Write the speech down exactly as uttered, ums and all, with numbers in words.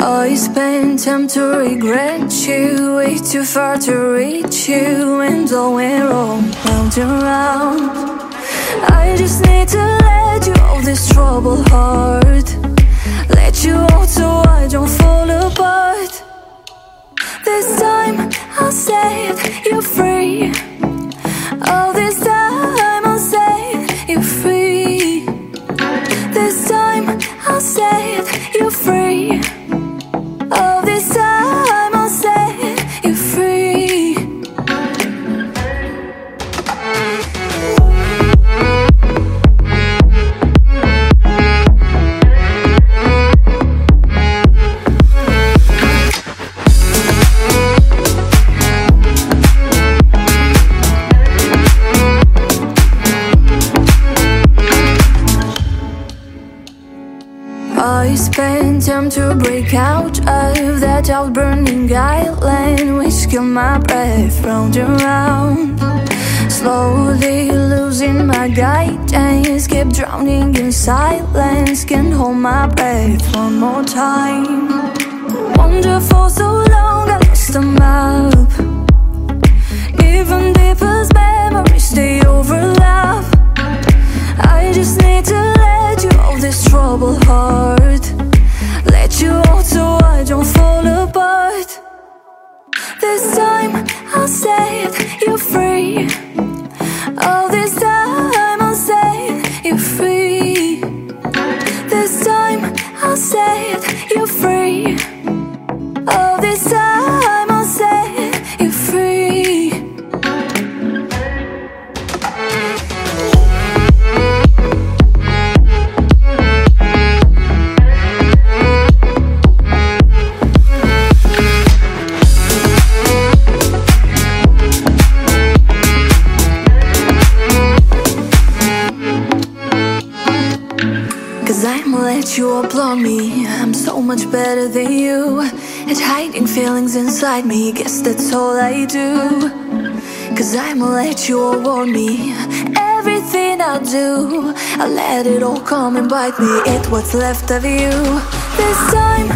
I spent time to regret you, way too far to reach you, and all went wrong, round and round. I just need to let you off this troubled heart, let you out so I don't fall apart. This time I'll set you free. Oh, this time I'll set you free. This time I'll set you free. Oh, this time I'll set you free. I spent time to break out of that out-burning island, which killed my breath round and round. Slowly losing my guidance, kept drowning in silence. Can't hold my breath one more time. Wonder for so long I lost the map. Even deepest memories, they overlap. I just need to let you off this troubled heart, let you out so I don't fall apart. This time I'll set you free. Oh, this time I'll set you free. This time I'll set you free. Oh, this time I'll set you free. I'ma let you upload me. I'm so much better than you at hiding feelings inside me. Guess that's all I do. Cause I'ma let you award me. Everything I do, I let it all come and bite me. It's what's left of you. This time